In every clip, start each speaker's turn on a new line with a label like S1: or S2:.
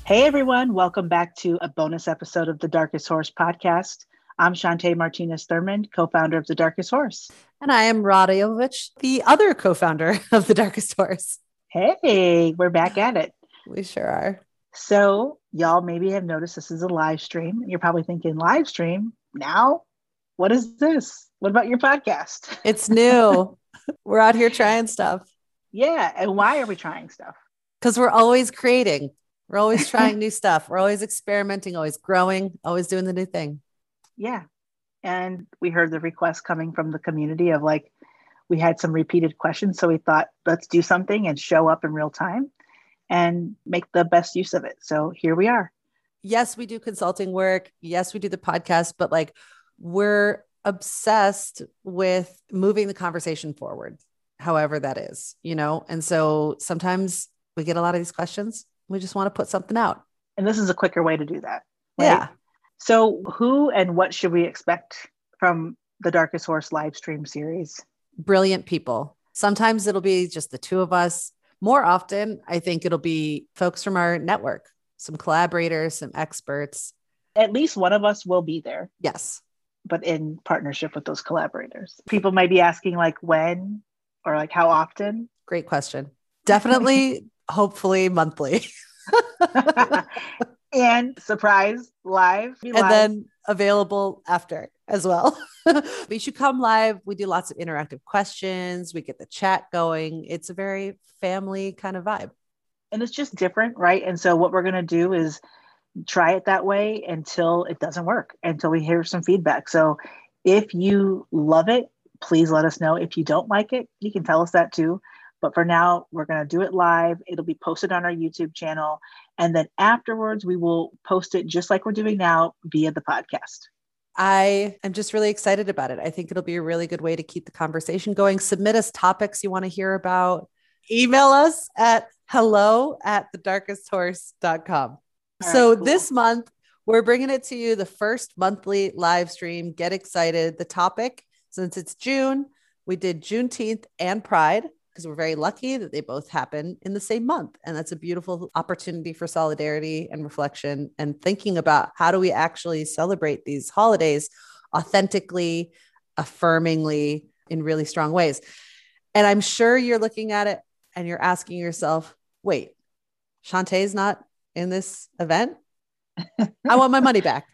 S1: Hey everyone, welcome back to a bonus episode of the Darkest Horse podcast. I'm Shantae Martinez Thurmond, co-founder of the Darkest Horse.
S2: And I am Rada Jovovich, the other co-founder of the Darkest Horse.
S1: Hey, we're back at it.
S2: We sure are.
S1: So y'all maybe have noticed this is a live stream. You're probably thinking, live stream? Now? What is this? What about your podcast?
S2: It's new. We're out here trying stuff.
S1: Yeah. And why are we trying stuff?
S2: Because we're always creating. We're always trying new stuff. We're always experimenting, always growing, always doing the new thing.
S1: Yeah. And we heard the request coming from the community of like, we had some repeated questions. So we thought, let's do something and show up in real time and make the best use of it. So here we are.
S2: Yes, we do consulting work. Yes, we do the podcast, but like we're obsessed with moving the conversation forward, however that is, you know? And so sometimes we get a lot of these questions. We just want to put something out.
S1: And this is a quicker way to do that. Right?
S2: Yeah.
S1: So who and what should we expect from the Darkest Horse live stream series?
S2: Brilliant people. Sometimes it'll be just the two of us. More often, I think it'll be folks from our network, some collaborators, some experts.
S1: At least one of us will be there.
S2: Yes.
S1: But in partnership with those collaborators. People might be asking like when or like how often?
S2: Great question. Definitely, hopefully monthly.
S1: And surprise live.
S2: And then available after as well. You should come live. We do lots of interactive questions. We get the chat going. It's a very family kind of vibe.
S1: And it's just different, right? And so what we're going to do is try it that way until it doesn't work, until we hear some feedback. So if you love it, please let us know. If you don't like it, you can tell us that too. But for now, we're going to do it live. It'll be posted on our YouTube channel. And then afterwards, we will post it just like we're doing now via the podcast.
S2: I am just really excited about it. I think it'll be a really good way to keep the conversation going. Submit us topics you want to hear about. Email us at hello@thedarkesthorse.com. So cool. This month, we're bringing it to you, the first monthly live stream. Get excited. The topic, since it's June, we did Juneteenth and Pride, because we're very lucky that they both happen in the same month. And that's a beautiful opportunity for solidarity and reflection and thinking about how do we actually celebrate these holidays authentically, affirmingly, in really strong ways. And I'm sure you're looking at it and you're asking yourself, wait, Shantae's not in this event? I want my money back.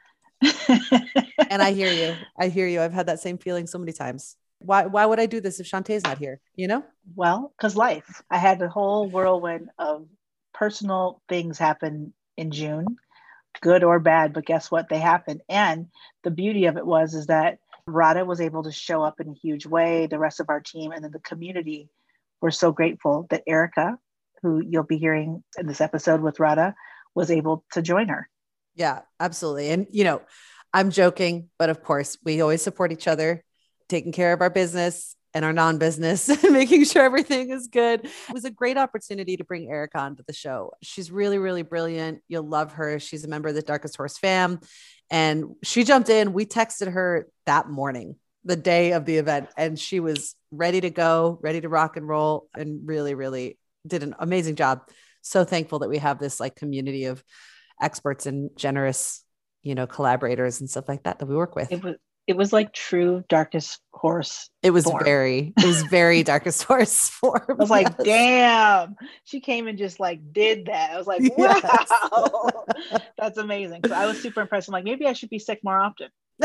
S2: And I hear you. I hear you. I've had that same feeling so many times. Why would I do this if Shantae's not here? You know?
S1: Well, because life. I had a whole whirlwind of personal things happen in June, good or bad, but guess what? They happened. And the beauty of it is that Rada was able to show up in a huge way, the rest of our team, and then the community. We're so grateful that Erica, who you'll be hearing in this episode with Rada, was able to join her.
S2: Yeah, absolutely. And, you know, I'm joking, but of course, we always support each other, taking care of our business and our non-business, making sure everything is good. It was a great opportunity to bring Erica onto the show. She's really, really brilliant. You'll love her. She's a member of the Darkest Horse fam. And she jumped in. We texted her that morning, the day of the event, and she was ready to go, ready to rock and roll, and really, really did an amazing job. So thankful that we have this like community of experts and generous, you know, collaborators and stuff like that we work with.
S1: It was like true Darkest Horse.
S2: It was very Darkest Horse form.
S1: I was like, damn, she came and just like did that. I was like, wow, that's amazing. So I was super impressed. I'm like, maybe I should be sick more often.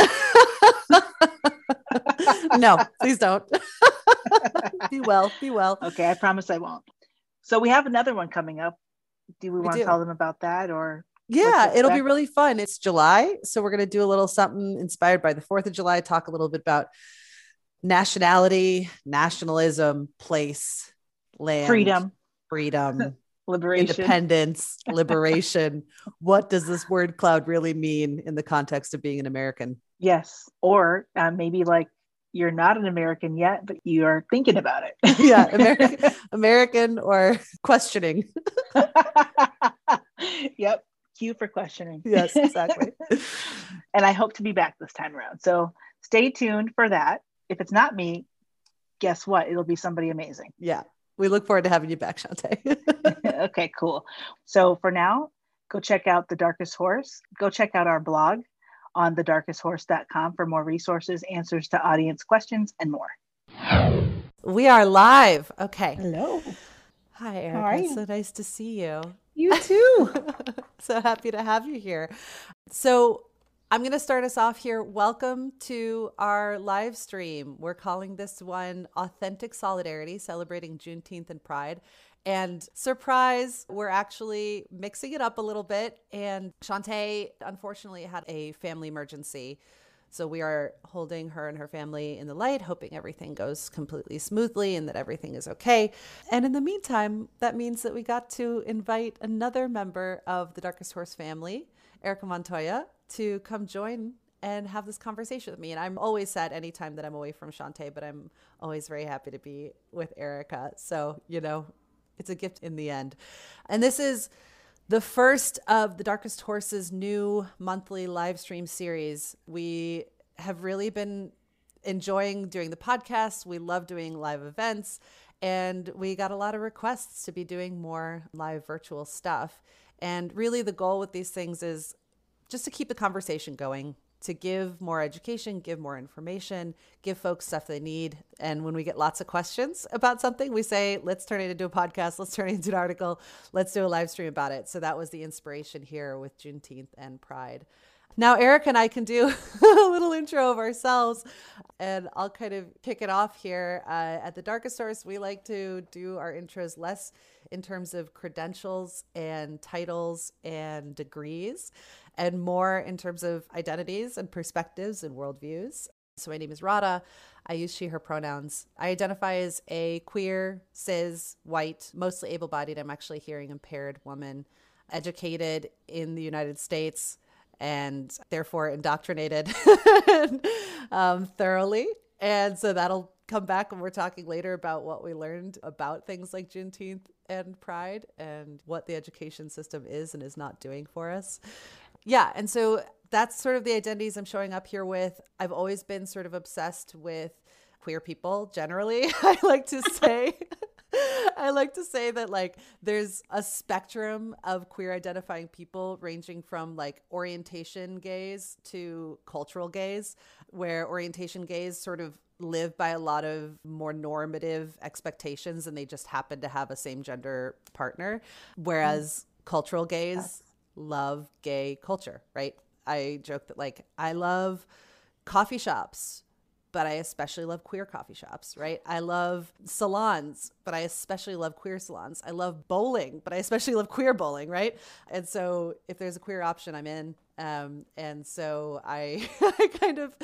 S2: No, please don't. Be well.
S1: Okay, I promise I won't. So we have another one coming up. Do we want to tell them about that or?
S2: Yeah, it'll be really fun. It's July. So we're going to do a little something inspired by the 4th of July, talk a little bit about nationality, nationalism, place, land, freedom,
S1: liberation,
S2: independence, liberation. What does this word cloud really mean in the context of being an American?
S1: Yes. Or maybe like you're not an American yet, but you are thinking about it.
S2: Yeah. American or questioning.
S1: Yep. Cue for questioning.
S2: Yes, exactly.
S1: And I hope to be back this time around. So stay tuned for that. If it's not me, guess what? It'll be somebody amazing.
S2: Yeah. We look forward to having you back, Shantae.
S1: Okay, cool. So for now, Go check out The Darkest Horse. Go check out our blog on thedarkesthorse.com for more resources, answers to audience questions, and more.
S2: We are live. Okay.
S3: Hello.
S2: Hi, Erica. It's so nice to see you.
S3: You too.
S2: So happy to have you here. So I'm going to start us off here. Welcome to our live stream. We're calling this one Authentic Solidarity, celebrating Juneteenth and Pride. And surprise, we're actually mixing it up a little bit. And Shantae, unfortunately, had a family emergency. So we are holding her and her family in the light, hoping everything goes completely smoothly and that everything is okay. And in the meantime, that means that we got to invite another member of the Darkest Horse family, Erica Montoya, to come join and have this conversation with me. And I'm always sad anytime that I'm away from Shantae, but I'm always very happy to be with Erica. So, you know, it's a gift in the end. And this is the first of the Darkest Horse's new monthly live stream series. We have really been enjoying doing the podcast. We love doing live events, and we got a lot of requests to be doing more live virtual stuff. And really the goal with these things is just to keep the conversation going, to give more education, give more information, give folks stuff they need. And when we get lots of questions about something, we say, let's turn it into a podcast. Let's turn it into an article. Let's do a live stream about it. So that was the inspiration here with Juneteenth and Pride. Now, Eric and I can do a little intro of ourselves, and I'll kind of kick it off here. At the Darkest Horse, we like to do our intros less in terms of credentials and titles and degrees, and more in terms of identities and perspectives and worldviews. So my name is Radha. I use she, her pronouns. I identify as a queer, cis, white, mostly able-bodied. I'm actually hearing impaired woman, educated in the United States, and therefore indoctrinated thoroughly. And so that'll come back when we're talking later about what we learned about things like Juneteenth and Pride and what the education system is and is not doing for us. Yeah. And so that's sort of the identities I'm showing up here with. I've always been sort of obsessed with queer people generally. I like to say that like there's a spectrum of queer identifying people ranging from like orientation gays to cultural gays, where orientation gays sort of live by a lot of more normative expectations and they just happen to have a same gender partner, whereas cultural gays love gay culture, right? I joke that like I love coffee shops, but I especially love queer coffee shops, right? I love salons, but I especially love queer salons. I love bowling, but I especially love queer bowling, right? And so if there's a queer option, I'm in. And so I kind of,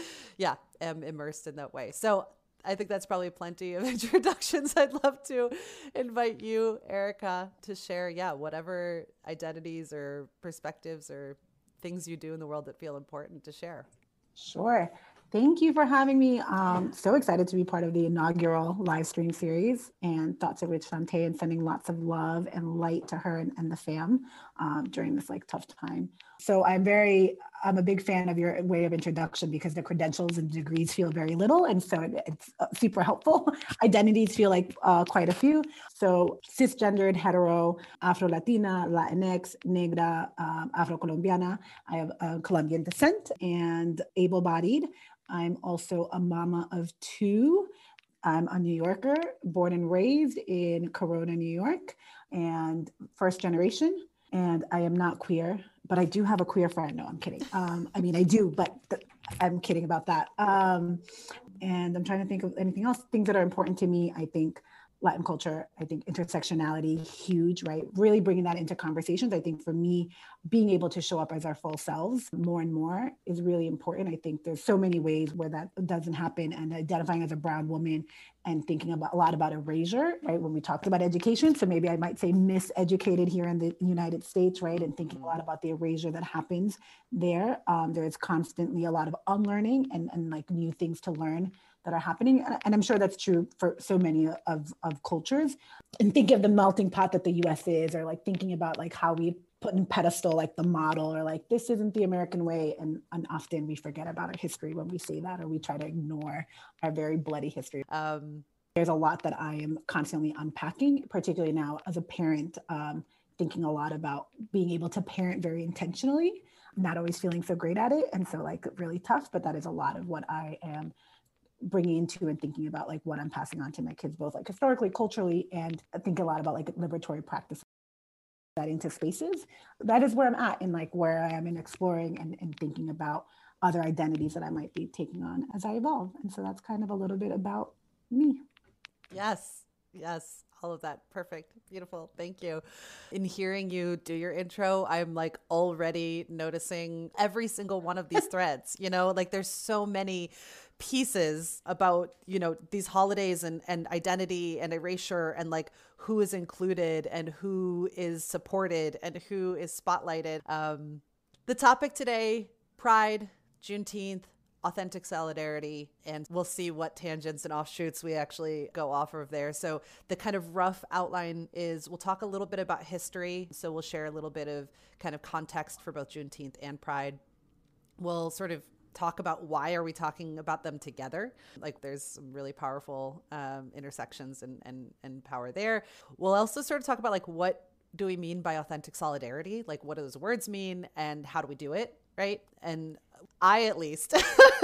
S2: am immersed in that way. So I think that's probably plenty of introductions. I'd love to invite you, Erica, to share, whatever identities or perspectives or things you do in the world that feel important to share.
S3: Sure. Thank you for having me. So excited to be part of the inaugural live stream series, and thoughts of with Shantae, and sending lots of love and light to her and the fam during this like tough time. So I'm a big fan of your way of introduction because the credentials and degrees feel very little. And so it's super helpful. Identities feel like quite a few. So cisgendered, hetero, Afro-Latina, Latinx, Negra, Afro-Colombiana. I have Colombian descent and able-bodied. I'm also a mama of two. I'm a New Yorker, born and raised in Corona, New York, and first generation. And I am not queer, but I do have a queer friend. No, I'm kidding. I do, but I'm kidding about that. And I'm trying to think of anything else, things that are important to me. I think Latin culture, I think intersectionality, huge, right? Really bringing that into conversations. I think for me, being able to show up as our full selves more and more is really important. I think there's so many ways where that doesn't happen, and identifying as a brown woman and thinking about a lot about erasure, right? When we talked about education, so maybe I might say miseducated here in the United States, right? And thinking a lot about the erasure that happens there. There is constantly a lot of unlearning and like new things to learn that are happening. And I'm sure that's true for so many of cultures. And thinking of the melting pot that the US is, or like thinking about like how we put in pedestal, like the model, or like, this isn't the American way. And often we forget about our history when we say that, or we try to ignore our very bloody history. There's a lot that I am constantly unpacking, particularly now as a parent, thinking a lot about being able to parent very intentionally, not always feeling so great at it. And so like really tough, but that is a lot of what I am bringing into and thinking about like what I'm passing on to my kids, both like historically, culturally, and I think a lot about like liberatory practices that into spaces. That is where I'm at in like where I am in exploring and thinking about other identities that I might be taking on as I evolve. And so that's kind of a little bit about me.
S2: Yes. Yes. All of that. Perfect. Beautiful. Thank you. In hearing you do your intro, I'm like already noticing every single one of these threads, you know, like there's so many pieces about, you know, these holidays and identity and erasure and like who is included and who is supported and who is spotlighted. The topic today, Pride, Juneteenth, authentic solidarity, and we'll see what tangents and offshoots we actually go off of there. So the kind of rough outline is we'll talk a little bit about history. So we'll share a little bit of kind of context for both Juneteenth and Pride. We'll sort of talk about why are we talking about them together. Like there's some really powerful intersections and power there. We'll also sort of talk about like what do we mean by authentic solidarity? Like what do those words mean and how do we do it? Right. And I, at least,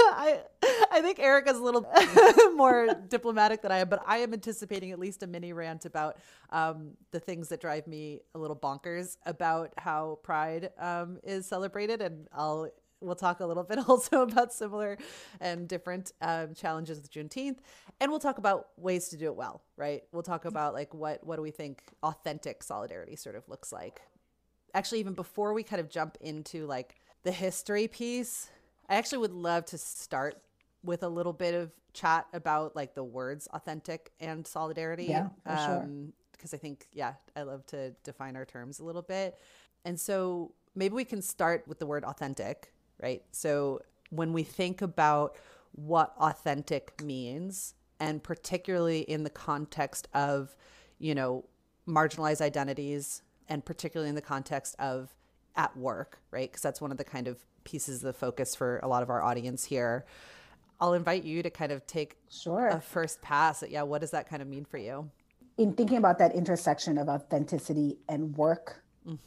S2: I think Erica's a little more diplomatic than I am, but I am anticipating at least a mini rant about the things that drive me a little bonkers about how Pride is celebrated. And we'll talk a little bit also about similar and different challenges with Juneteenth. And we'll talk about ways to do it well, right? We'll talk about like what do we think authentic solidarity sort of looks like. Actually, even before we kind of jump into like the history piece, I actually would love to start with a little bit of chat about like the words authentic and solidarity.
S3: Yeah, for sure.
S2: Because I think, I love to define our terms a little bit. And so maybe we can start with the word authentic, right? So when we think about what authentic means, and particularly in the context of, you know, marginalized identities, and particularly in the context of at work, right? Because that's one of the kind of pieces of the focus for a lot of our audience here. I'll invite you to kind of take a first pass at, what does that kind of mean for you?
S3: In thinking about that intersection of authenticity and work,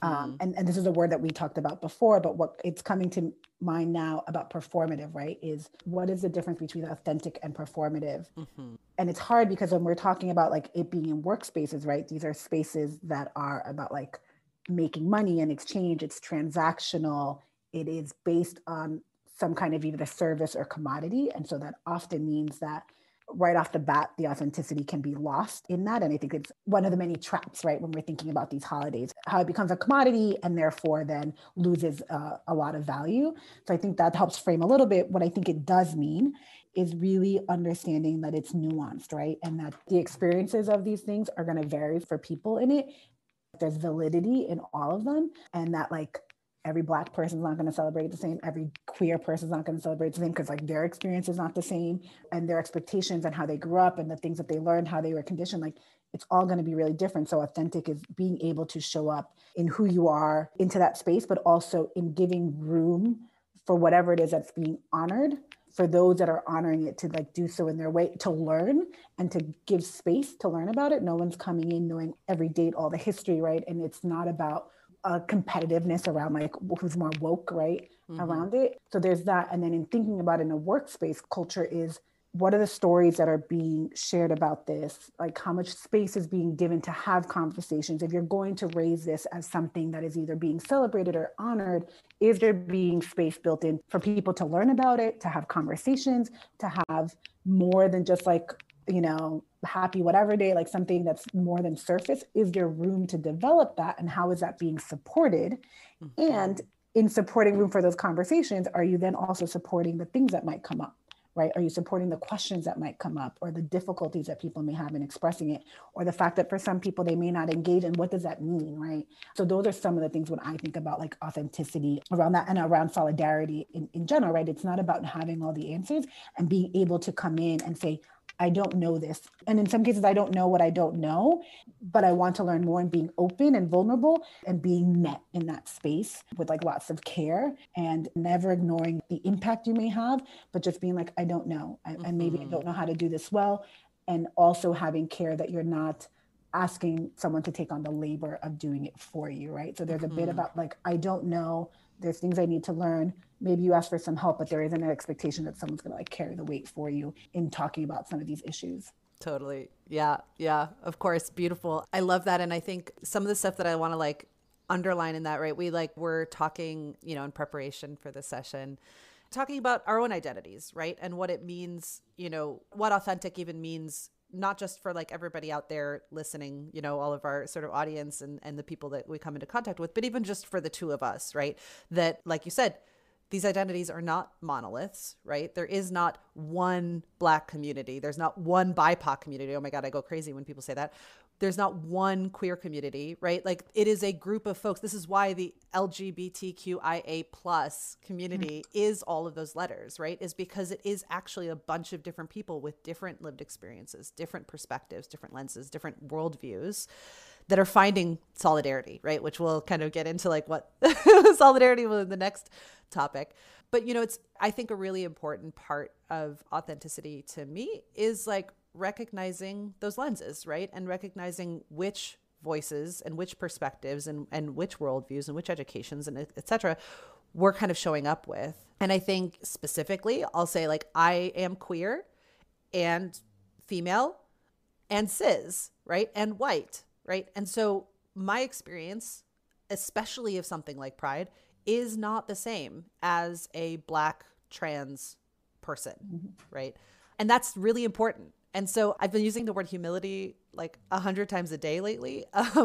S3: and this is a word that we talked about before, but what it's coming to mind now about performative, right, is what is the difference between authentic and performative? And it's hard because when we're talking about like it being in workspaces, right, these are spaces that are about like making money and exchange, it's transactional, it is based on some kind of either service or commodity. And so that often means that right off the bat, the authenticity can be lost in that. And I think it's one of the many traps, right, when we're thinking about these holidays, how it becomes a commodity and therefore then loses a lot of value. So I think that helps frame a little bit what I think it does mean is really understanding that it's nuanced, right? And that the experiences of these things are going to vary for people in it. There's validity in all of them, and that like every Black person is not going to celebrate the same. Every queer person is not going to celebrate the same because like their experience is not the same, and their expectations and how they grew up and the things that they learned, how they were conditioned, like it's all going to be really different. So authentic is being able to show up in who you are into that space, but also in giving room for whatever it is that's being honored, for those that are honoring it to like do so in their way, to learn and to give space to learn about it. No one's coming in knowing every date, all the history, right? And it's not about competitiveness around like who's more woke, right? Around it. So there's that. And then in thinking about in a workspace, culture is what are the stories that are being shared about this? Like how much space is being given to have conversations? If you're going to raise this as something that is either being celebrated or honored, is there being space built in for people to learn about it, to have conversations, to have more than just like, you know, happy whatever day, like something that's more than surface? Is there room to develop that? And how is that being supported? And in supporting room for those conversations, are you then also supporting the things that might come up? Right? Are you supporting the questions that might come up or the difficulties that people may have in expressing it, or the fact that for some people they may not engage? And what does that mean? Right? So those are some of the things when I think about like authenticity around that and around solidarity in general, right? It's not about having all the answers and being able to come in and say, I don't know this. And in some cases, I don't know what I don't know, but I want to learn more, and being open and vulnerable and being met in that space with like lots of care and never ignoring the impact you may have, but just being like, I don't know. And maybe I don't know how to do this well. And also having care that you're not asking someone to take on the labor of doing it for you, right? So there's a bit about like, I don't know, there's things I need to learn. Maybe you ask for some help, but there isn't an expectation that someone's going to like carry the weight for you in talking about some of these issues.
S2: Totally. Yeah. Yeah. Of course. Beautiful. I love that. And I think some of the stuff that I want to like underline in that, right? We're talking, in preparation for this session, talking about our own identities, right? And what it means, what authentic even means, not just for like everybody out there listening, all of our sort of audience and the people that we come into contact with, but even just for the two of us, right? That, like you said, these identities are not monoliths, right? There is not one Black community. There's not one BIPOC community. Oh my God, I go crazy when people say that. There's not one queer community, right? Like it is a group of folks. This is why the LGBTQIA+ community is all of those letters, right? Is because it is actually a bunch of different people with different lived experiences, different perspectives, different lenses, different worldviews that are finding solidarity, right? Which we'll kind of get into like what solidarity will in the next topic. But, it's, I think a really important part of authenticity to me is like recognizing those lenses, right? And recognizing which voices and which perspectives and which worldviews and which educations and et cetera, we're kind of showing up with. And I think specifically, I'll say like, I am queer and female and cis, right? And white, right? And so my experience, especially of something like Pride, is not the same as a Black trans person, right? And that's really important. And so I've been using the word humility like 100 times a day lately.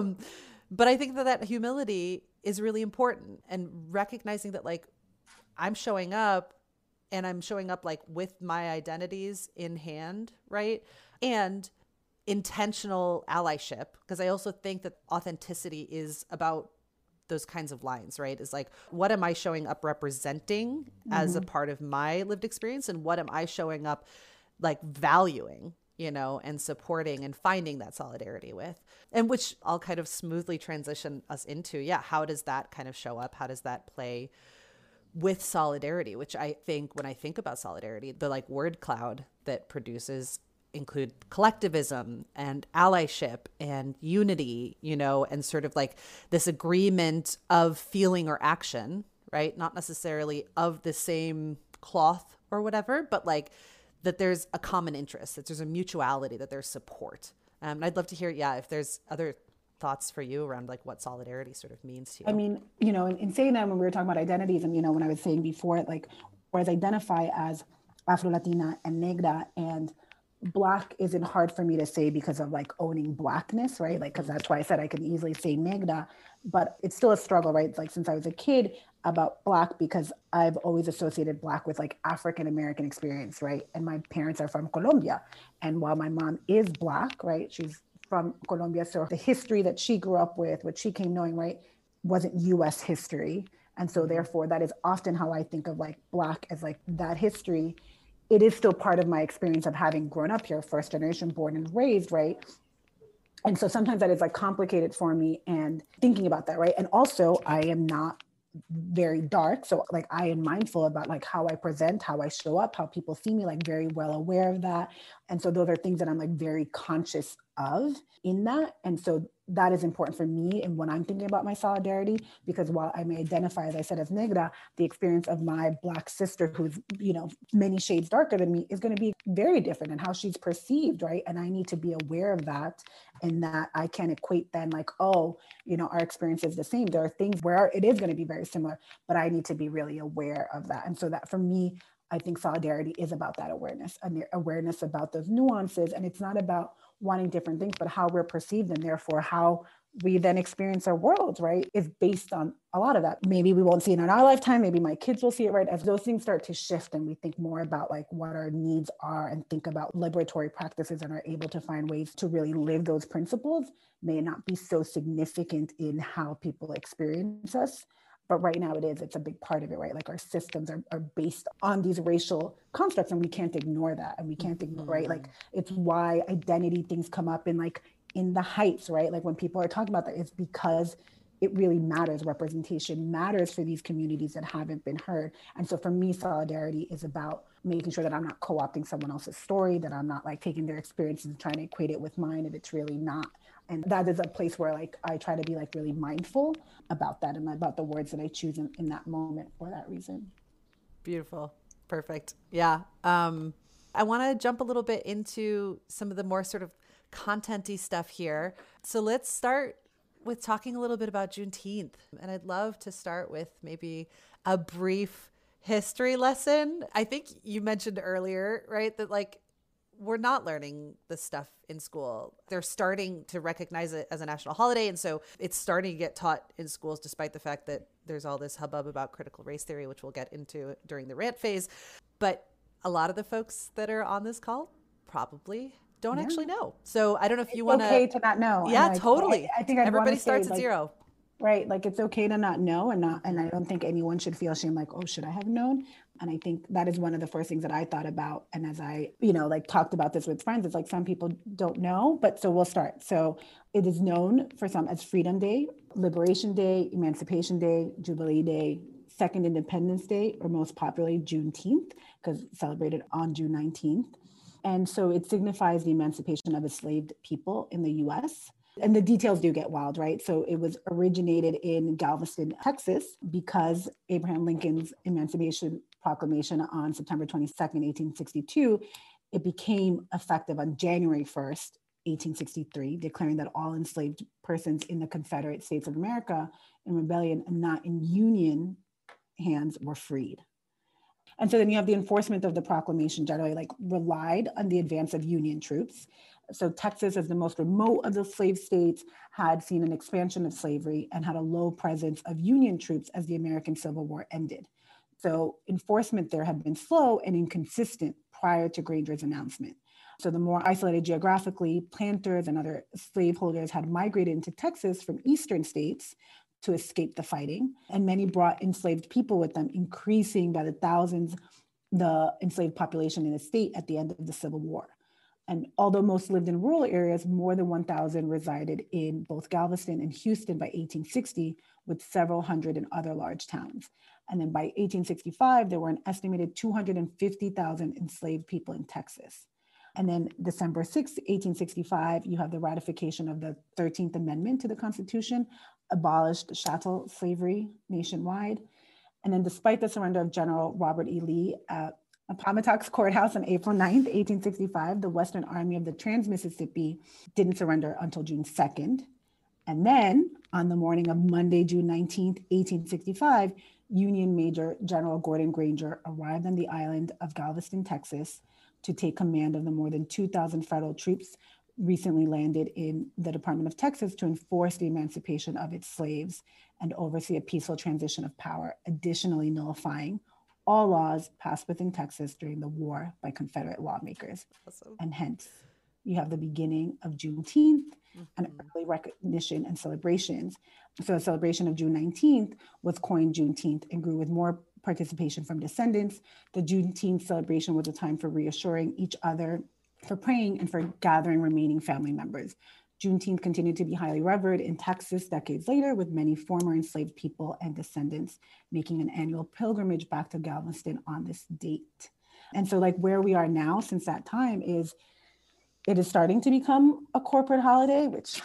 S2: But I think that humility is really important, and recognizing that like I'm showing up and I'm showing up like with my identities in hand, right? And intentional allyship, because I also think that authenticity is about those kinds of lines, right? Is like, what am I showing up representing as a part of my lived experience? And what am I showing up like valuing, and supporting and finding that solidarity with? And which I'll kind of smoothly transition us into. Yeah. How does that kind of show up? How does that play with solidarity? Which I think when I think about solidarity, the like word cloud that produces include collectivism and allyship and unity, and sort of like this agreement of feeling or action, right? Not necessarily of the same cloth or whatever, but like that there's a common interest, that there's a mutuality, that there's support. I'd love to hear, if there's other thoughts for you around like what solidarity sort of means to you.
S3: I mean, in saying that, when we were talking about identities and, when I was saying before, like, whereas identify as Afro-Latina and Negra and Black isn't hard for me to say because of like owning Blackness, right? Like, because that's why I said I could easily say Negra, but it's still a struggle, right? Like since I was a kid about Black, because I've always associated Black with like African-American experience, right? And my parents are from Colombia. And while my mom is Black, right? She's from Colombia. So the history that she grew up with, what she came knowing, right, wasn't US history. And so therefore that is often how I think of like Black as like that history. It is still part of my experience of having grown up here, first generation born and raised, right? And so sometimes that is like complicated for me and thinking about that, right? And also I am not very dark. So like I am mindful about like how I present, how I show up, how people see me, like very well aware of that. And so those are things that I'm like very conscious of in that. And so that is important for me. And when I'm thinking about my solidarity, because while I may identify, as I said, as Negra, the experience of my Black sister, who's, many shades darker than me, is going to be very different in how she's perceived, right? And I need to be aware of that, and that I can equate then like, oh, our experience is the same. There are things where it is going to be very similar, but I need to be really aware of that. And so that for me, I think solidarity is about that awareness, awareness about those nuances. And it's not about wanting different things, but how we're perceived, and therefore how we then experience our world, right, is based on a lot of that. Maybe we won't see it in our lifetime. Maybe my kids will see it, right? As those things start to shift and we think more about like what our needs are and think about liberatory practices and are able to find ways to really live those principles, may not be so significant in how people experience us. But right now it's a big part of it, right? Like our systems are based on these racial constructs, and we can't ignore that. And we can't ignore, right? Like it's why identity things come up in the heights, right? Like when people are talking about that, it's because it really matters. Representation matters for these communities that haven't been heard. And so for me, solidarity is about making sure that I'm not co-opting someone else's story, that I'm not like taking their experiences and trying to equate it with mine, and it's really not. And that is a place where like I try to be like really mindful about that and about the words that I choose in that moment for that reason.
S2: Beautiful. Perfect. Yeah. I want to jump a little bit into some of the more sort of content-y stuff here. So let's start with talking a little bit about Juneteenth. And I'd love to start with maybe a brief history lesson. I think you mentioned earlier, right, that like we're not learning this stuff in school. They're starting to recognize it as a national holiday. And so it's starting to get taught in schools, despite the fact that there's all this hubbub about critical race theory, which we'll get into during the rant phase. But a lot of the folks that are on this call probably don't actually know. So I don't know if you want to.
S3: It's okay to not know.
S2: Yeah, totally.
S3: I think
S2: everybody starts at zero.
S3: Right. Like it's okay to not know, and I don't think anyone should feel shame like, oh, should I have known? And I think that is one of the first things that I thought about. And as I, like talked about this with friends, it's like some people don't know, but so we'll start. So it is known for some as Freedom Day, Liberation Day, Emancipation Day, Jubilee Day, Second Independence Day, or most popularly Juneteenth, because celebrated on June 19th. And so it signifies the emancipation of enslaved people in the US. And the details do get wild, right? So it was originated in Galveston, Texas, because Abraham Lincoln's Emancipation Proclamation on September 22nd, 1862, it became effective on January 1st, 1863, declaring that all enslaved persons in the Confederate States of America in rebellion and not in Union hands were freed. And so then you have the enforcement of the proclamation generally like relied on the advance of Union troops. So Texas, as the most remote of the slave states, had seen an expansion of slavery and had a low presence of Union troops as the American Civil War ended. So enforcement there had been slow and inconsistent prior to Granger's announcement. So the more isolated geographically, planters and other slaveholders had migrated into Texas from eastern states to escape the fighting. And many brought enslaved people with them, increasing by the thousands the enslaved population in the state at the end of the Civil War. And although most lived in rural areas, more than 1,000 resided in both Galveston and Houston by 1860, with several hundred in other large towns. And then by 1865, there were an estimated 250,000 enslaved people in Texas. And then December 6, 1865, you have the ratification of the 13th Amendment to the Constitution, abolished chattel slavery nationwide. And then despite the surrender of General Robert E. Lee at Appomattox Courthouse on April 9th, 1865, the Western Army of the Trans-Mississippi didn't surrender until June 2nd. And then on the morning of Monday, June 19th, 1865, Union Major General Gordon Granger arrived on the island of Galveston, Texas, to take command of the more than 2,000 federal troops recently landed in the Department of Texas to enforce the emancipation of its slaves and oversee a peaceful transition of power, additionally nullifying all laws passed within Texas during the war by Confederate lawmakers. Awesome. And hence, you have the beginning of Juneteenth and early recognition and celebrations. So a celebration of June 19th was coined Juneteenth and grew with more participation from descendants. The Juneteenth celebration was a time for reassuring each other, for praying, and for gathering remaining family members. Juneteenth continued to be highly revered in Texas decades later, with many former enslaved people and descendants making an annual pilgrimage back to Galveston on this date. And so like where we are now since that time is, it is starting to become a corporate holiday, which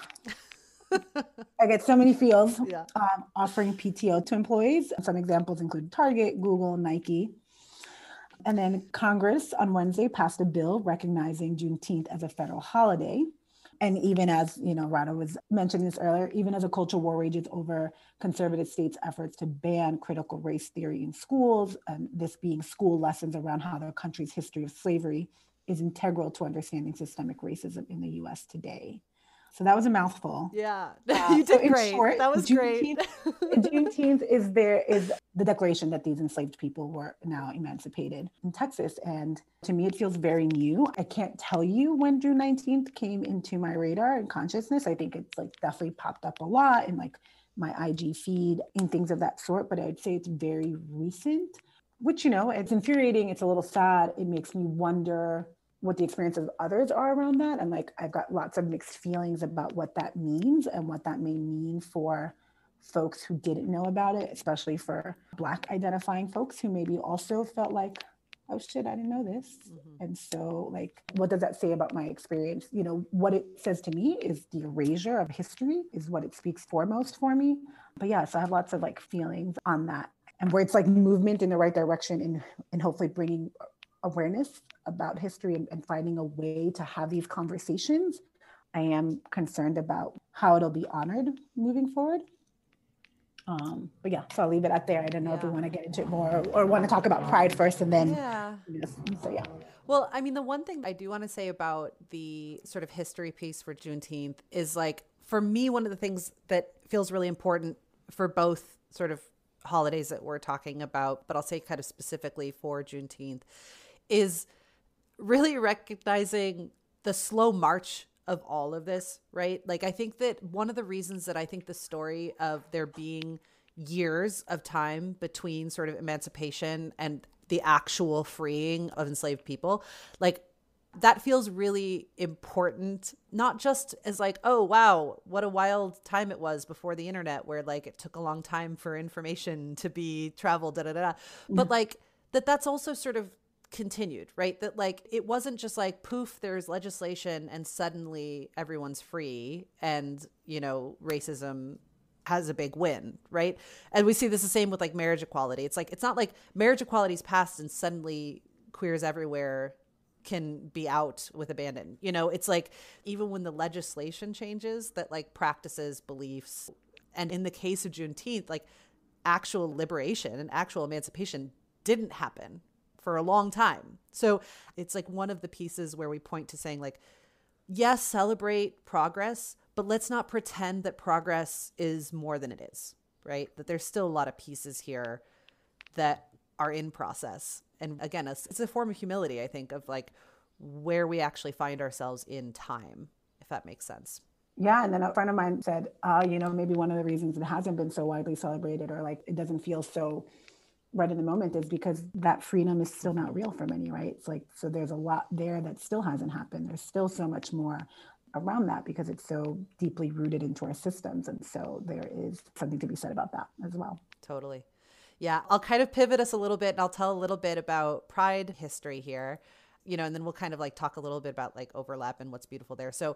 S3: I get so many feels, offering PTO to employees. Some examples include Target, Google, Nike. And then Congress on Wednesday passed a bill recognizing Juneteenth as a federal holiday. And even as, Rada was mentioning this earlier, even as a culture war rages over conservative states' efforts to ban critical race theory in schools, and this being school lessons around how their country's history of slavery is integral to understanding systemic racism in the US today. So that was a mouthful.
S2: Yeah, you did great.
S3: Short,
S2: that was
S3: Juneteenth,
S2: great.
S3: Juneteenth is the declaration that these enslaved people were now emancipated in Texas. And to me, it feels very new. I can't tell you when June 19th came into my radar and consciousness. I think it's like definitely popped up a lot in like my IG feed and things of that sort, but I'd say it's very recent, which, it's infuriating. It's a little sad. It makes me wonder what the experience of others are around that. And like, I've got lots of mixed feelings about what that means and what that may mean for folks who didn't know about it, especially for Black identifying folks who maybe also felt like, oh shit, I didn't know this. Mm-hmm. And so like, what does that say about my experience? You know, what it says to me is the erasure of history is what it speaks foremost for me. But yeah, so I have lots of like feelings on that, and where it's like movement in the right direction and hopefully bringing awareness about history and finding a way to have these conversations. I am concerned about how it'll be honored moving forward. But yeah, so I'll leave it at there. I don't know if we want to get into it more or want to talk about Pride first and then. Yeah. So yeah.
S2: Well, I mean, the one thing I do want to say about the sort of history piece for Juneteenth is like, for me, one of the things that feels really important for both sort of holidays that we're talking about, but I'll say kind of specifically for Juneteenth, is really recognizing the slow march of all of this, right? Like, I think that one of the reasons that I think the story of there being years of time between sort of emancipation and the actual freeing of enslaved people, like, that feels really important, not just as like, oh, wow, what a wild time it was before the internet where like it took a long time for information to be traveled, but like that's also sort of continued, right? That like, it wasn't just like, poof, there's legislation and suddenly everyone's free and, you know, racism has a big win, right? And we see this the same with like marriage equality. It's like, it's not like marriage equality's passed and suddenly queers everywhere can be out with abandon. You know, it's like, even when the legislation changes, that like practices, beliefs, and in the case of Juneteenth, like actual liberation and actual emancipation didn't happen for a long time. So it's like one of the pieces where we point to saying like, yes, celebrate progress, but let's not pretend that progress is more than it is, right? That there's still a lot of pieces here that are in process. And again, it's a form of humility, I think, of like where we actually find ourselves in time, if that makes sense.
S3: Yeah. And then a friend of mine said, you know, maybe one of the reasons it hasn't been so widely celebrated or like it doesn't feel so right in the moment is because that freedom is still not real for many, right? It's like, so there's a lot there that still hasn't happened. There's still so much more around that because it's so deeply rooted into our systems. And so there is something to be said about that as well.
S2: Totally. Yeah, I'll kind of pivot us a little bit and I'll tell a little bit about Pride history here, you know, and then we'll kind of like talk a little bit about like overlap and what's beautiful there. So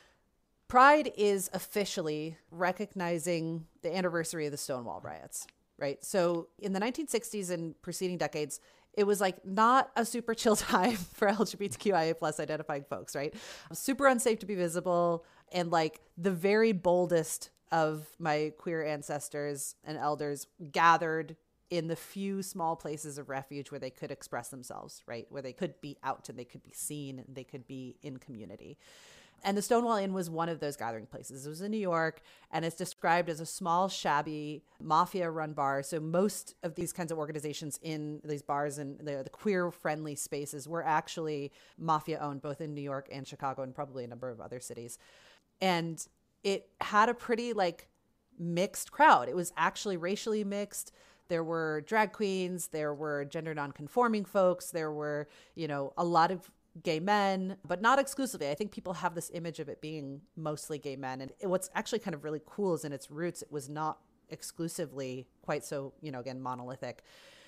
S2: Pride is officially recognizing the anniversary of the Stonewall riots, right? So in the 1960s and preceding decades, it was like not a super chill time for LGBTQIA plus identifying folks, right? Super unsafe to be visible. And like the very boldest of my queer ancestors and elders gathered in the few small places of refuge where they could express themselves, right? Where they could be out and they could be seen and they could be in community. And the Stonewall Inn was one of those gathering places. It was in New York, and it's described as a small, shabby, mafia-run bar. So most of these kinds of organizations in these bars and the queer-friendly spaces were actually mafia-owned, both in New York and Chicago and probably a number of other cities. And it had a pretty like mixed crowd. It was actually racially mixed. There were drag queens, there were gender nonconforming folks, there were, you know, a lot of gay men, but not exclusively. I think people have this image of it being mostly gay men. And what's actually kind of really cool is in its roots, it was not exclusively quite so, you know, again, monolithic.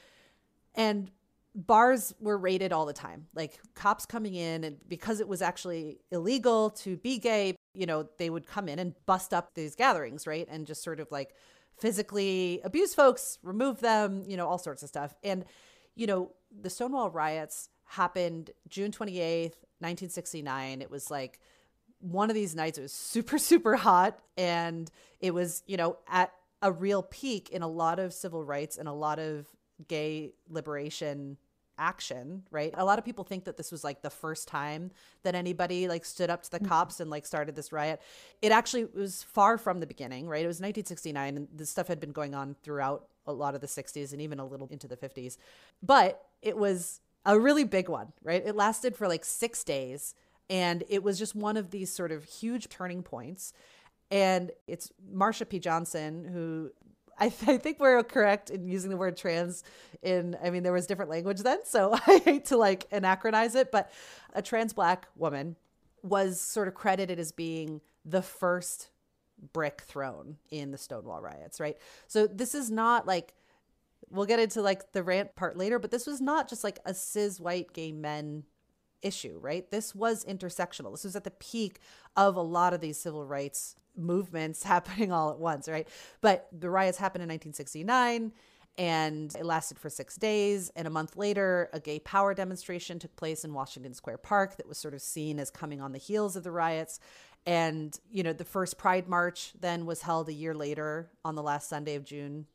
S2: And bars were raided all the time, like cops coming in, and because it was actually illegal to be gay, you know, they would come in and bust up these gatherings, right? And just sort of like physically abuse folks, remove them, you know, all sorts of stuff. And, you know, the Stonewall riots happened June 28th, 1969. It was like one of these nights, it was super, super hot. And it was, you know, at a real peak in a lot of civil rights and a lot of gay liberation action, right? A lot of people think that this was like the first time that anybody like stood up to the cops and like started this riot. It actually was far from the beginning, right? It was 1969 and this stuff had been going on throughout a lot of the 60s and even a little into the 50s. But it was a really big one, right? It lasted for like 6 days and it was just one of these sort of huge turning points. And it's Marsha P. Johnson, who I think we're correct in using the word trans I mean, there was different language then, so I hate to like anachronize it, but a trans Black woman was sort of credited as being the first brick thrown in the Stonewall riots, right? So this is not like, we'll get into like the rant part later, but this was not just like a cis white gay men issue, right? This was intersectional. This was at the peak of a lot of these civil rights movements happening all at once, right? But the riots happened in 1969 and it lasted for 6 days. And a month later, a gay power demonstration took place in Washington Square Park that was sort of seen as coming on the heels of the riots. And, you know, the first Pride March then was held a year later on the last Sunday of June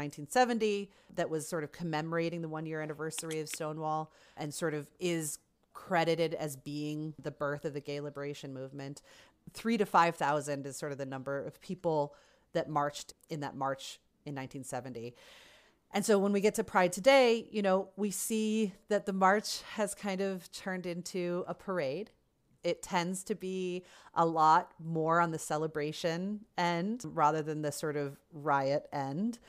S2: 1970 that was sort of commemorating the 1-year anniversary of Stonewall and sort of is credited as being the birth of the gay liberation movement. 3,000 to 5,000 is sort of the number of people that marched in that march in 1970. And so when we get to Pride today, you know, we see that the march has kind of turned into a parade. It tends to be a lot more on the celebration end rather than the sort of riot end.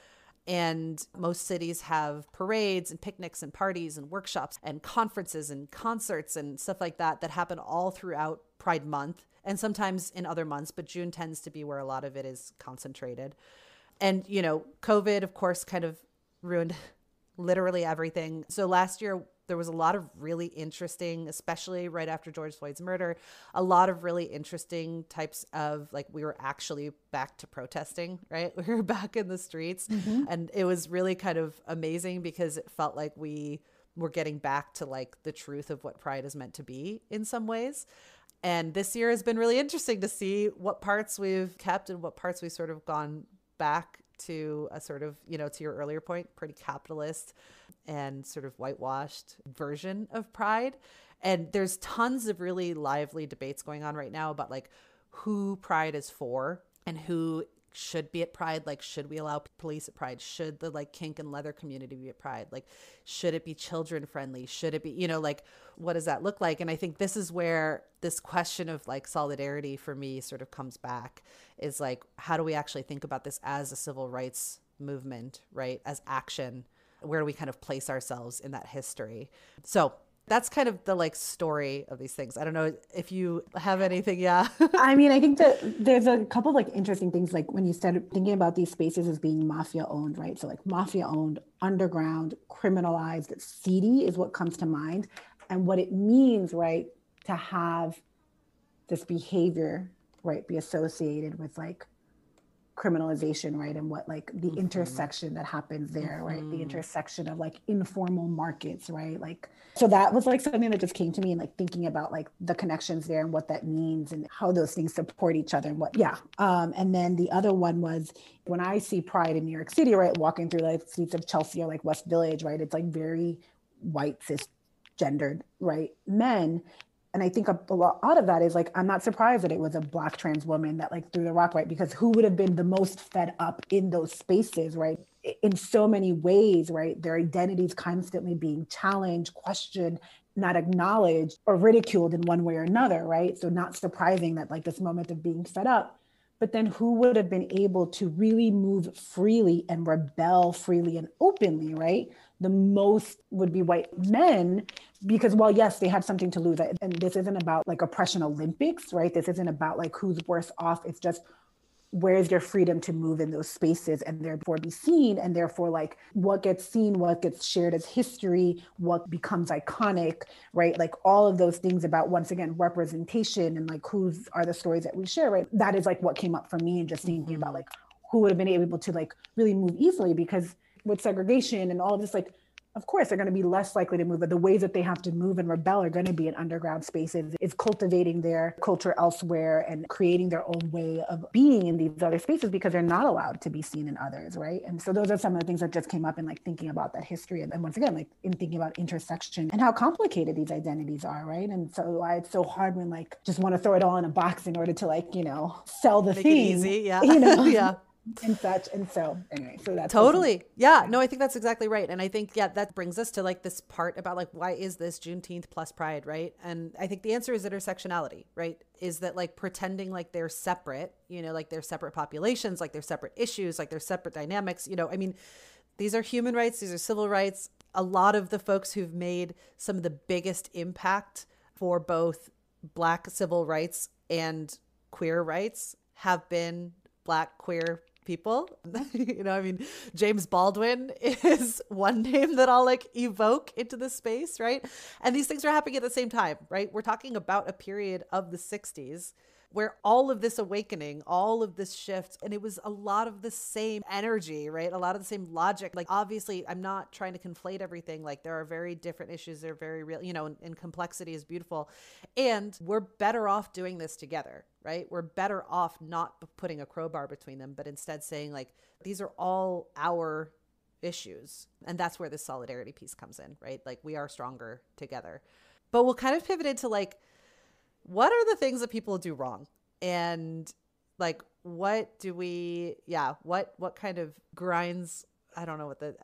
S2: And most cities have parades and picnics and parties and workshops and conferences and concerts and stuff like that that happen all throughout Pride Month and sometimes in other months, but June tends to be where a lot of it is concentrated. And, you know, COVID, of course, kind of ruined literally everything. So last year, there was a lot of really interesting, especially right after George Floyd's murder, a lot of really interesting types of like, we were actually back to protesting, right? We were back in the streets. Mm-hmm. And it was really kind of amazing because it felt like we were getting back to like the truth of what Pride is meant to be in some ways. And this year has been really interesting to see what parts we've kept and what parts we've sort of gone back to a sort of, you know, to your earlier point, pretty capitalist and sort of whitewashed version of Pride. And there's tons of really lively debates going on right now about like who Pride is for and who should be at Pride. Like, should we allow police at Pride? Should the like kink and leather community be at Pride? Like, should it be children friendly? Should it be, you know, like, what does that look like? And I think this is where this question of like solidarity for me sort of comes back, is like, how do we actually think about this as a civil rights movement, right? As action, where do we kind of place ourselves in that history? So that's kind of the like story of these things. I don't know if you have anything. Yeah.
S3: I mean, I think that there's a couple of like interesting things, like when you started thinking about these spaces as being mafia owned, right? So like mafia owned, underground, criminalized, seedy is what comes to mind. And what it means, right, to have this behavior, right, be associated with like criminalization, right? And what like the intersection that happens there, right? The intersection of like informal markets, right? Like, so that was like something that just came to me, and like thinking about like the connections there and what that means and how those things support each other and what, yeah. And then the other one was when I see Pride in New York City, right? Walking through like streets of Chelsea or like West Village, right? It's like very white, cisgendered, right? Men. And I think a lot of that is like, I'm not surprised that it was a Black trans woman that like threw the rock, right? Because who would have been the most fed up in those spaces, right? In so many ways, right? Their identities constantly being challenged, questioned, not acknowledged or ridiculed in one way or another, right? So not surprising that like this moment of being fed up. But then who would have been able to really move freely and rebel freely and openly, right? The most would be white men, because while yes, they had something to lose. And this isn't about like oppression Olympics, right? This isn't about like who's worse off. It's just, where's your freedom to move in those spaces and therefore be seen, and therefore like what gets seen, what gets shared as history, what becomes iconic, right? Like all of those things about, once again, representation and like whose are the stories that we share, right? That is like what came up for me, and just thinking about like who would have been able to like really move easily, because with segregation and all of this, like, of course, they're going to be less likely to move, but the ways that they have to move and rebel are going to be in underground spaces. It's cultivating their culture elsewhere and creating their own way of being in these other spaces, because they're not allowed to be seen in others, right? And so those are some of the things that just came up in like thinking about that history. And once again, like in thinking about intersection and how complicated these identities are, right? And so why it's so hard when like just want to throw it all in a box in order to like, you know, sell the
S2: Make
S3: thing.
S2: it easy, yeah.
S3: You know?
S2: Yeah.
S3: And such. And so anyway, so that's
S2: totally. Yeah. No, I think that's exactly right. And I think, yeah, that brings us to like this part about like, why is this Juneteenth plus Pride, right? And I think the answer is intersectionality, right? Is that like pretending like they're separate, you know, like they're separate populations, like they're separate issues, like they're separate dynamics, you know, I mean, these are human rights, these are civil rights. A lot of the folks who've made some of the biggest impact for both Black civil rights and queer rights have been Black queer people. You know, I mean, James Baldwin is one name that I'll like evoke into the space, right? And these things are happening at the same time, right? We're talking about a period of the 60s where all of this awakening, all of this shift, and it was a lot of the same energy, right? A lot of the same logic. Like, obviously, I'm not trying to conflate everything. Like, there are very different issues. They're very real, you know, and complexity is beautiful. And we're better off doing this together, right? We're better off not putting a crowbar between them, but instead saying, like, these are all our issues. And that's where this solidarity piece comes in, right? Like, we are stronger together. But we'll kind of pivot into, like, what are the things that people do wrong? And like, what do we, what kind of grinds, I don't know what the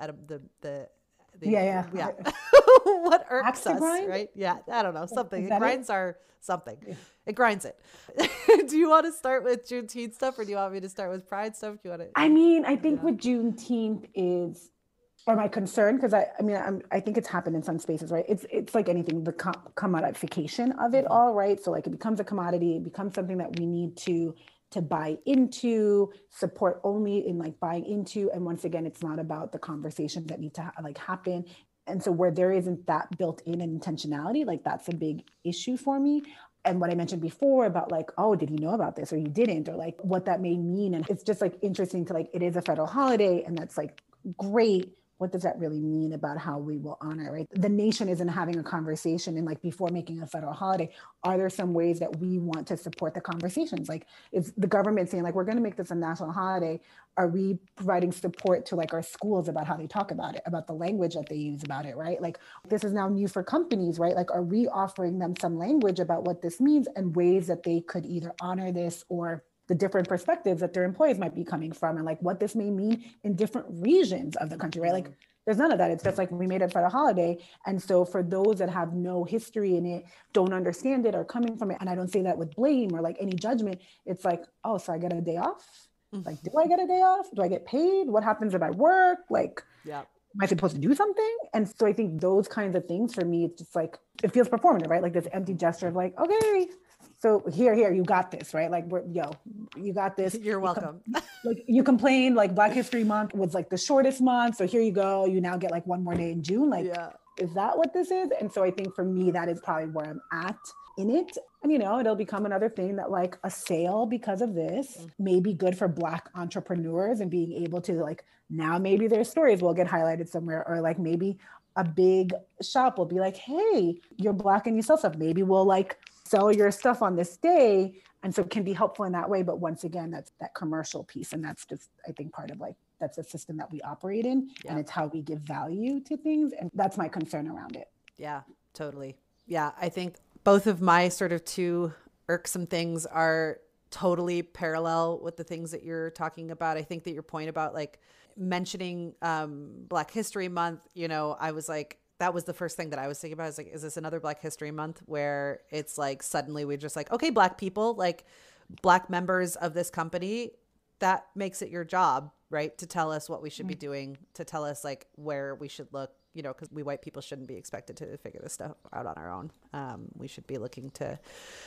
S2: what irks us, grind? Right? Yeah, I don't know, something. It grinds our something. Yeah. It grinds it. Do you want to start with Juneteenth stuff, or do you want me to start with Pride stuff? Do you want to?
S3: I mean, I think with Juneteenth is, or my concern, because I think it's happened in some spaces, right? It's like anything, the commodification of it all, right? So like it becomes a commodity, it becomes something that we need to buy into, support only in like buying into. And once again, it's not about the conversations that need to like happen. And so where there isn't that built in intentionality, like that's a big issue for me. And what I mentioned before about like, oh, did you know about this or you didn't, or like what that may mean. And it's just like interesting to like, it is a federal holiday and that's like great. What does that really mean about how we will honor, right? The nation isn't having a conversation and like before making a federal holiday, are there some ways that we want to support the conversations? Like is the government saying like, we're going to make this a national holiday. Are we providing support to like our schools about how they talk about it, about the language that they use about it, right? Like this is now new for companies, right? Like, are we offering them some language about what this means and ways that they could either honor this or the different perspectives that their employees might be coming from and like what this may mean in different regions of the country, right? Like there's none of that. It's just like we made it for a holiday. And so for those that have no history in it, don't understand it or coming from it, and I don't say that with blame or like any judgment, it's like, oh, so I get a day off? Like, do I get a day off? Do I get paid? What happens if I work? Like, am I supposed to do something? And so I think those kinds of things for me, it's just like, it feels performative, right? Like this empty gesture of like, okay, so here, you got this, right? Like, you got this.
S2: You're welcome.
S3: Like you complained, like Black History Month was like the shortest month. So here you go. You now get like one more day in June. Like, is that what this is? And so I think for me, that is probably where I'm at in it. And, you know, it'll become another thing that like a sale because of this may be good for Black entrepreneurs and being able to like, now maybe their stories will get highlighted somewhere, or like maybe a big shop will be like, hey, you're Black and you sell stuff. Maybe we'll like sell your stuff on this day. And so it can be helpful in that way. But once again, that's that commercial piece. And that's just, I think, part of like, that's a system that we operate in and it's how we give value to things. And that's my concern around it.
S2: Yeah, totally. Yeah, I think both of my sort of two irksome things are totally parallel with the things that you're talking about. I think that your point about like mentioning Black History Month, you know, I was like, that was the first thing that I was thinking about. I was like, is this another Black History Month where it's like suddenly we're just like, okay, Black people, like Black members of this company, that makes it your job, right? To tell us what we should be doing, to tell us like where we should look, you know, because we white people shouldn't be expected to figure this stuff out on our own. We should be looking to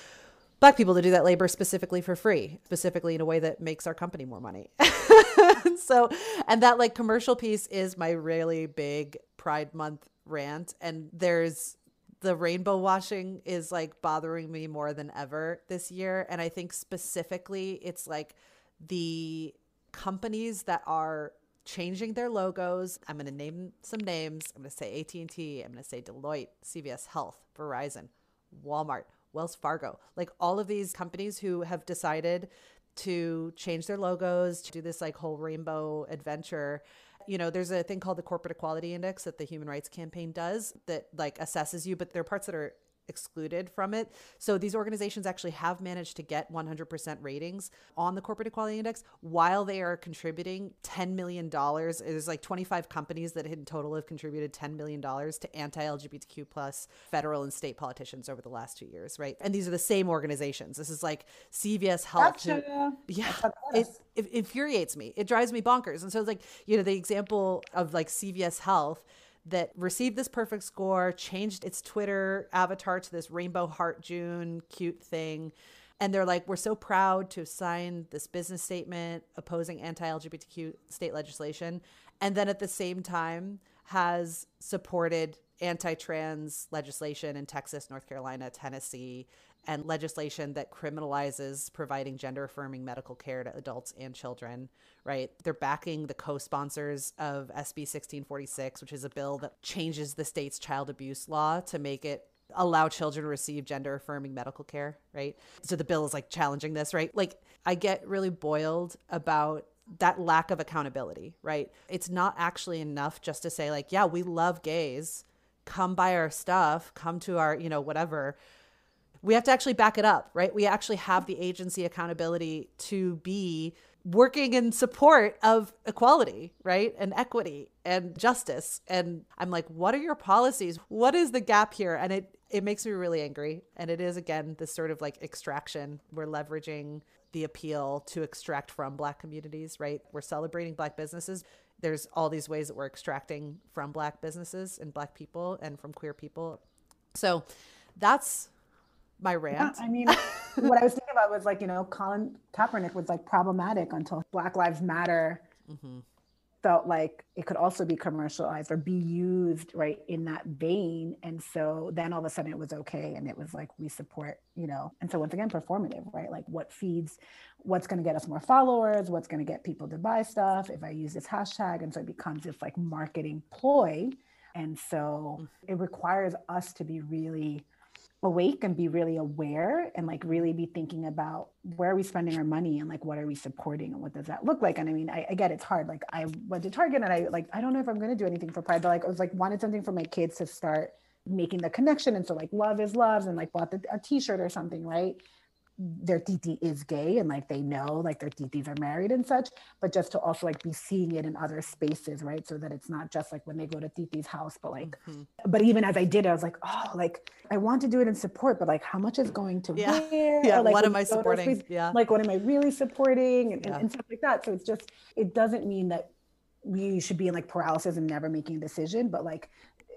S2: Black people to do that labor specifically for free, specifically in a way that makes our company more money. So, and that like commercial piece is my really big Pride Month rant. And there's the rainbow washing is like bothering me more than ever this year. And I think specifically it's like the companies that are changing their logos. I'm going to name some names. I'm going to say AT&T. I'm going to say Deloitte, CVS Health, Verizon, Walmart, Wells Fargo, like all of these companies who have decided to change their logos, to do this like whole rainbow adventure. You know, there's a thing called the Corporate Equality Index that the Human Rights Campaign does that like assesses you, but there are parts that are excluded from it. So these organizations actually have managed to get 100% ratings on the Corporate Equality Index while they are contributing $10 million. There's like 25 companies that in total have contributed $10 million to anti-LGBTQ plus federal and state politicians over the last 2 years, right? And these are the same organizations. This is like CVS Health.
S3: Gotcha.
S2: It infuriates me. It drives me bonkers. And so it's like, you know, the example of like CVS Health that received this perfect score, changed its Twitter avatar to this rainbow heart June cute thing. And they're like, we're so proud to sign this business statement opposing anti-LGBTQ state legislation. And then at the same time has supported anti-trans legislation in Texas, North Carolina, Tennessee, and legislation that criminalizes providing gender affirming medical care to adults and children, right? They're backing the co-sponsors of SB 1646, which is a bill that changes the state's child abuse law to make it allow children to receive gender affirming medical care, right? So the bill is like challenging this, right? Like I get really boiled about that lack of accountability, right? It's not actually enough just to say like, yeah, we love gays, come buy our stuff, come to our, whatever. We have to actually back it up, right? We actually have the agency accountability to be working in support of equality, right? And equity and justice. And I'm like, what are your policies? What is the gap here? And it makes me really angry. And it is, again, this sort of like extraction. We're leveraging the appeal to extract from Black communities, right? We're celebrating Black businesses. There's all these ways that we're extracting from Black businesses and Black people and from queer people. So that's my rant.
S3: Yeah, I mean, what I was thinking about was like, Colin Kaepernick was like problematic until Black Lives Matter felt like it could also be commercialized or be used right in that vein. And so then all of a sudden it was okay. And it was like, we support, and so once again, performative, right? Like what's going to get us more followers, what's going to get people to buy stuff if I use this hashtag. And so it becomes this like marketing ploy. And so it requires us to be really awake and be really aware and like really be thinking about where are we spending our money and like what are we supporting and what does that look like. And I mean, I get it's hard. Like I went to Target and I don't know if I'm going to do anything for Pride, but like I was like wanted something for my kids to start making the connection. And so like love is love, and like bought a t-shirt or something, right? Their titi is gay and like they know like their titis are married and such, but just to also like be seeing it in other spaces, right? So that it's not just like when they go to titi's house, but like but even as I did I was like, oh, like I want to do it in support, but like how much is going to where?
S2: Yeah,
S3: or, like,
S2: what am I supporting?
S3: Like what am I really supporting and stuff like that. So it's just, it doesn't mean that we should be in like paralysis and never making a decision, but like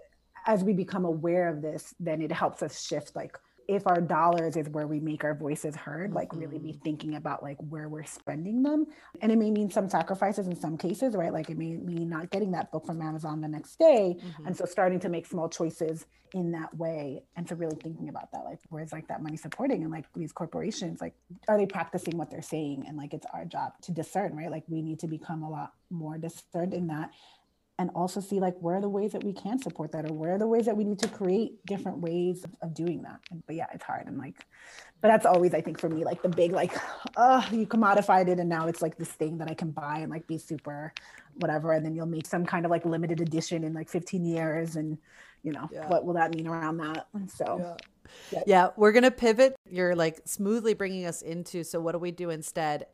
S3: as we become aware of this, then it helps us shift like if our dollars is where we make our voices heard, like really be thinking about like where we're spending them. And it may mean some sacrifices in some cases, right? Like it may mean not getting that book from Amazon the next day. And so starting to make small choices in that way. And so really thinking about that, like where's like that money supporting, and like these corporations, like, are they practicing what they're saying? And like, it's our job to discern, right? Like we need to become a lot more discerned in that. And also see like where are the ways that we can support that, or where are the ways that we need to create different ways of doing that. But yeah, it's hard. And like, but that's always, I think for me, like the big, like, oh, you commodified it and now it's like this thing that I can buy and like be super whatever. And then you'll make some kind of like limited edition in like 15 years. And what will that mean around that? And so
S2: yeah, we're going to pivot. You're like smoothly bringing us into, so what do we do instead?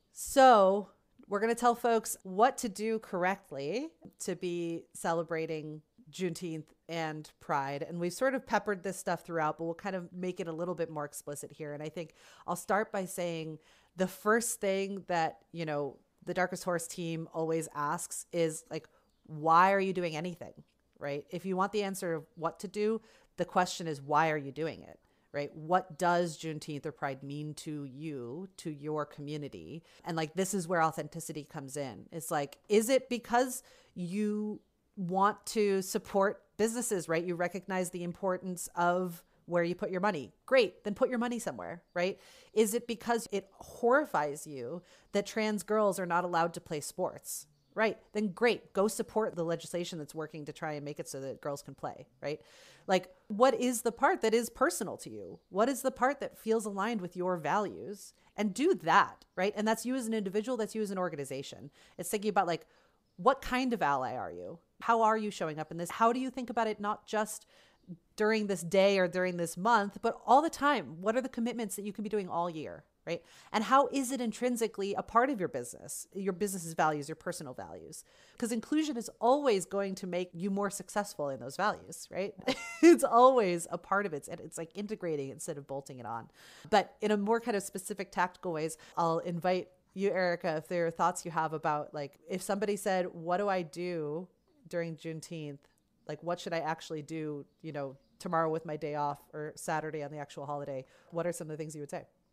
S2: So we're going to tell folks what to do correctly to be celebrating Juneteenth and Pride. And we've sort of peppered this stuff throughout, but we'll kind of make it a little bit more explicit here. And I think I'll start by saying the first thing that, the Darkest Horse team always asks is like, why are you doing anything, right? If you want the answer of what to do, the question is, why are you doing it? Right? What does Juneteenth or Pride mean to you, to your community? And like, this is where authenticity comes in. It's like, is it because you want to support businesses, right? You recognize the importance of where you put your money. Great. Then put your money somewhere, right? Is it because it horrifies you that trans girls are not allowed to play sports? Right. Then great. Go support the legislation that's working to try and make it so that girls can play. Right. Like, what is the part that is personal to you? What is the part that feels aligned with your values? And do that. Right. And that's you as an individual. That's you as an organization. It's thinking about like, what kind of ally are you? How are you showing up in this? How do you think about it? Not just during this day or during this month, but all the time. What are the commitments that you can be doing all year? Right? And how is it intrinsically a part of your business's values, your personal values? Because inclusion is always going to make you more successful in those values, right? It's always a part of it. And it's like integrating instead of bolting it on. But in a more kind of specific tactical ways, I'll invite you, Erica, if there are thoughts you have about like, if somebody said, what do I do during Juneteenth? Like, what should I actually do, tomorrow with my day off or Saturday on the actual holiday? What are some of the things you would say?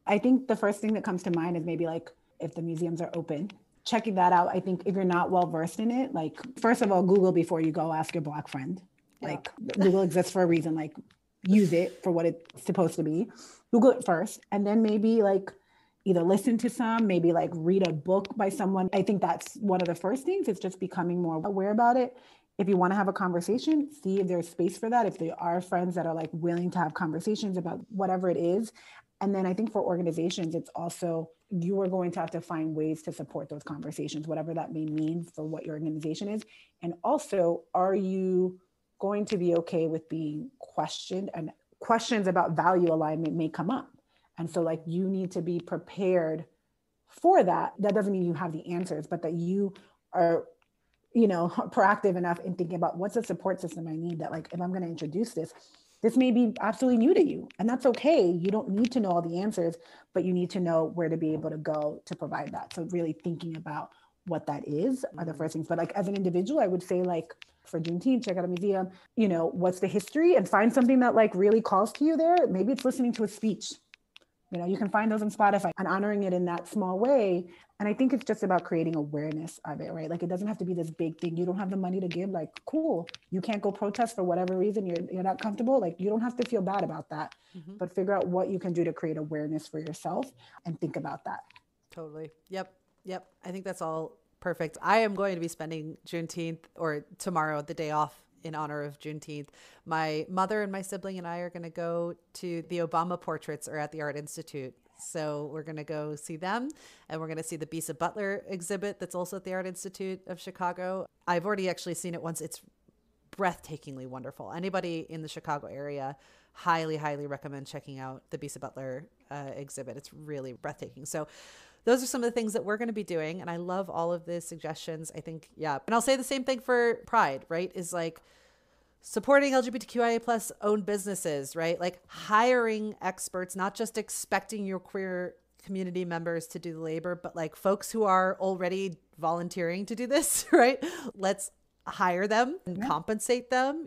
S3: I think the first thing that comes to mind is maybe like if the museums are open, checking that out. I think if you're not well versed in it, like first of all, Google before you go, ask your Black friend. Like Google exists for a reason, like use it for what it's supposed to be. Google it first, and then maybe like either listen to some, maybe like read a book by someone. I think that's one of the first things. It's just becoming more aware about it. If you want to have a conversation, see if there's space for that. If there are friends that are like willing to have conversations about whatever it is. And then I think for organizations, it's also, you are going to have to find ways to support those conversations, whatever that may mean for what your organization is. And also, are you going to be okay with being questioned? And questions about value alignment may come up. And so like you need to be prepared for that. That doesn't mean you have the answers, but that you are, proactive enough in thinking about what's the support system I need, that like, if I'm going to introduce this may be absolutely new to you, and that's okay. You don't need to know all the answers, but you need to know where to be able to go to provide that. So really thinking about what that is are the first things. But like as an individual, I would say like for Juneteenth, check out a museum, what's the history, and find something that like really calls to you there. Maybe it's listening to a speech. You can find those on Spotify and honoring it in that small way. And I think it's just about creating awareness of it, right? Like it doesn't have to be this big thing. You don't have the money to give, like, cool. You can't go protest for whatever reason. You're not comfortable. Like you don't have to feel bad about that, but figure out what you can do to create awareness for yourself and think about that.
S2: Totally. Yep. I think that's all perfect. I am going to be spending Juneteenth, or tomorrow, the day off, in honor of Juneteenth. My mother and my sibling and I are going to go to the Obama portraits are at the Art Institute. So we're going to go see them, and we're going to see the Bisa Butler exhibit that's also at the Art Institute of Chicago. I've already actually seen it once. It's breathtakingly wonderful. Anybody in the Chicago area, highly, highly recommend checking out the Bisa Butler exhibit. It's really breathtaking. So those are some of the things that we're going to be doing. And I love all of the suggestions. I think, yeah. And I'll say the same thing for Pride, right? Is like supporting LGBTQIA plus owned businesses, right? Like hiring experts, not just expecting your queer community members to do the labor, but like folks who are already volunteering to do this, right? Let's hire them and compensate them,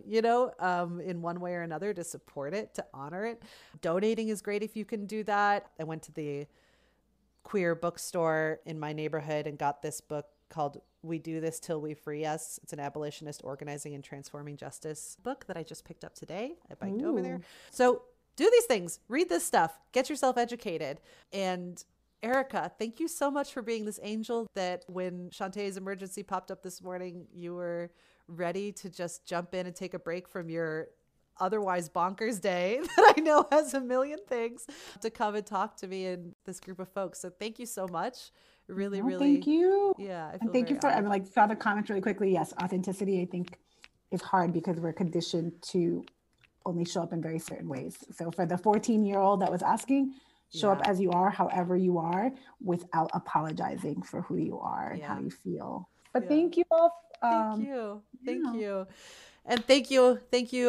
S2: in one way or another to support it, to honor it. Donating is great if you can do that. I went to the queer bookstore in my neighborhood and got this book called We Do This Till We Free Us. It's an abolitionist organizing and transforming justice book that I just picked up today. I biked over there. So do these things, read this stuff, get yourself educated. And Erica, thank you so much for being this angel that when Shantae's emergency popped up this morning, you were ready to just jump in and take a break from your otherwise bonkers day that I know has a million things to come and talk to me and this group of folks. So thank you so much. Really.
S3: Thank you.
S2: Yeah.
S3: And thank you for, saw the comments really quickly. Yes. Authenticity, I think, is hard because we're conditioned to only show up in very certain ways. So for the 14-year-old that was asking, show up as you are, however you are, without apologizing for who you are and how you feel. But thank you both.
S2: Thank you. And thank you,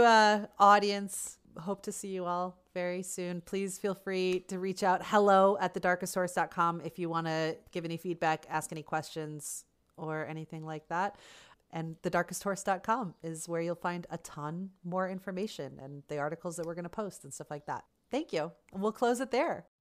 S2: audience. Hope to see you all very soon. Please feel free to reach out. hello@thedarkesthorse.com if you want to give any feedback, ask any questions, or anything like that. And thedarkesthorse.com is where you'll find a ton more information and the articles that we're going to post and stuff like that. Thank you. And we'll close it there.